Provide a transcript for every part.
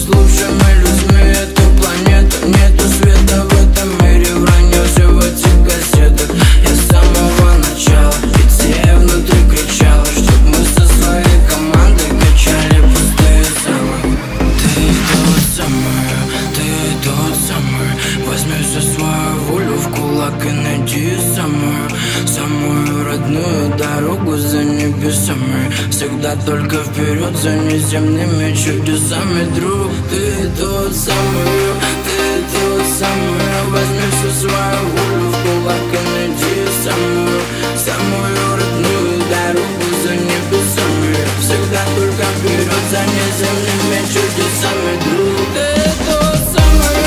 с лучшими людьми эту планету. Нету света в этом мире, вранье все в этих газетах. Я с самого начала идея внутри кричала, чтоб мы со своей командой качали пустые залы. Ты тот самый, возьми всю свою волю в кулак и найди самую родную дорогу за небесами. Всегда только вперед за неземными чудесами, друг. Ты тот самый, возьми всю свою волю в кулак и найди самую родную дорогу за небесами. Всегда только вперед за неземными чудесами, друг. Ты тот самый.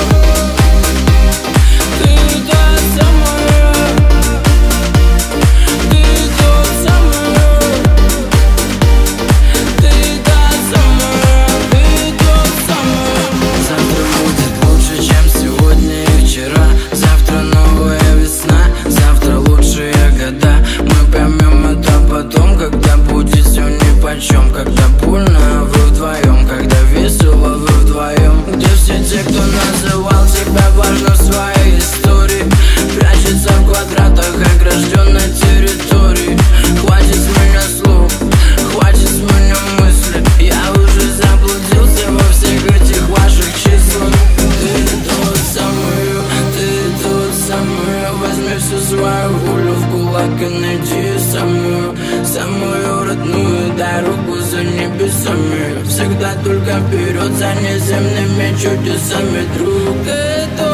Когда больно, а вы вдвоем, когда весело, вы вдвоем. Где все те, кто называл тебя важным в своей истории, прячется в квадратах огражденной территории. Хватит с меня слов, хватит с меня мысли, я уже заблудился во всех этих ваших числах. Ты тот самый, возьми всю свою волю в кулак и найди самую родную дорогу за небесами. Всегда только вперед за неземными чудесами, друг. Ты